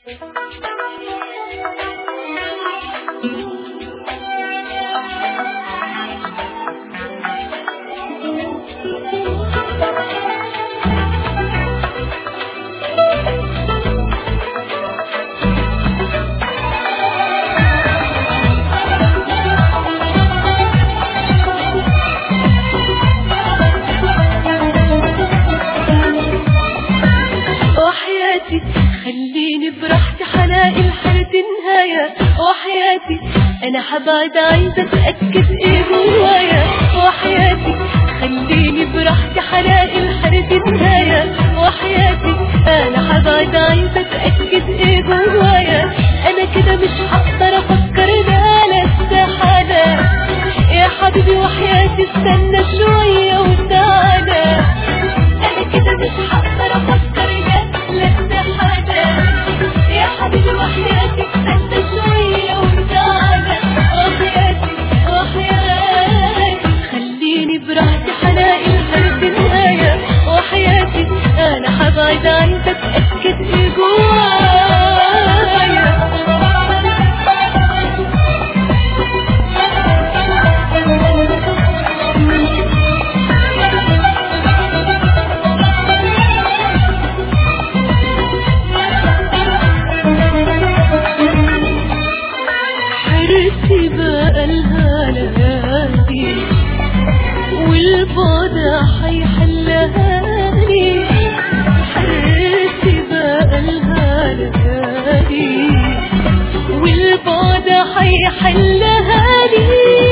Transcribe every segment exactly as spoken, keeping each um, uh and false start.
خليني براحتي حلاقي الحياة نهاية، وحياتي أنا حبعد عايزة أتأكد إيه جوايا، وحياتي خليني براحتي حلاقي الحياة نهاية، وحياتي أنا حبعد عايزة أتأكد إيه جوايا. أنا كده مش هقدر أفكر لا لا استحالة يا حبيبي، وحياتي استنى شوية وتعالى. أنا كده مش هقدر أفكر لا لا استحالة يا حبيبي، وحياتي استنى شوية وتعالى. وحياتي وحياتي خليني براحتي حلاقي الحياة نهاية، وحياتي أنا حبعد عايزة أتأكد إيه جوايا. حرتي بقالها ليالي والبعد حيحلهالي، حرتي بقالها ليالي والبعد حيحلهالي.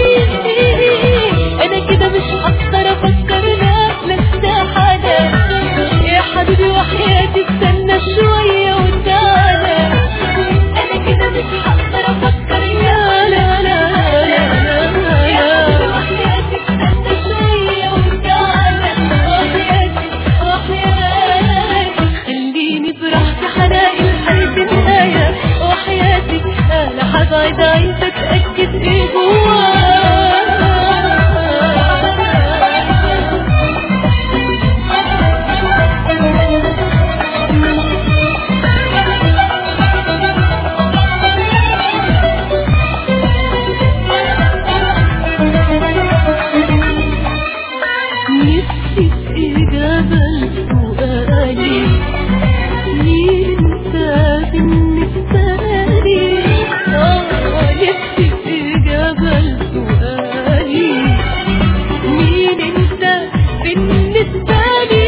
أنا كده مش هقدر أفكر لا لا استحالة يا حبيبي، وحياتي استنى شوية وتعالى. أنا كده مش هقدر أفكر لا لا لا لا يا حبيبي، وحياتي استنى شوية وتعالى. وحياتي وحياتي خليني براحتي حلاقي الحياة نهاية، وحياتي أنا حبعد عايزة أتأكد إيه جوايا. نفسي في إجابة لسؤالي، مين أنت بالنسبة لي؟ آه نفسي في إجابة لسؤالي، مين أنت بالنسبة لي؟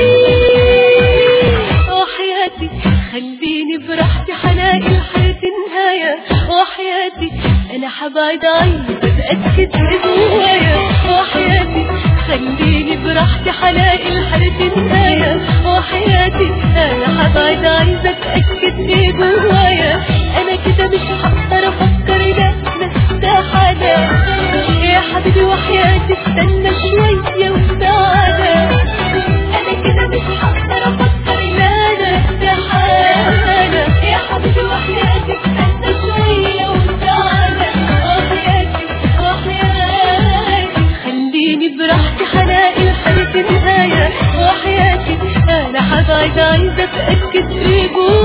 وحياتي خليني براحتي حلاقي الحياة نهاية، وحياتي أنا حبعد عايزة أتأكد إيه جوايا. وحياتي خليني براحتي حلاقي الحياة نهاية، وحياتي أنا حبعد عايزة أتأكد إيه جوايا. أنا كده مش هقدر أفكر لا لا استحالة يا حبيبي، وحياتي استنى شوية وتعالى. أنا كده مش هقدر أفكر لا لا استحالة يا حبيبي، وحياتي استنى شوية وتعالى. وحياتي وحياتي خليني براحتي حلاقي الحياة نهاية، وحياتي أنا حبعد عايزة أتأكد إيه جوايا.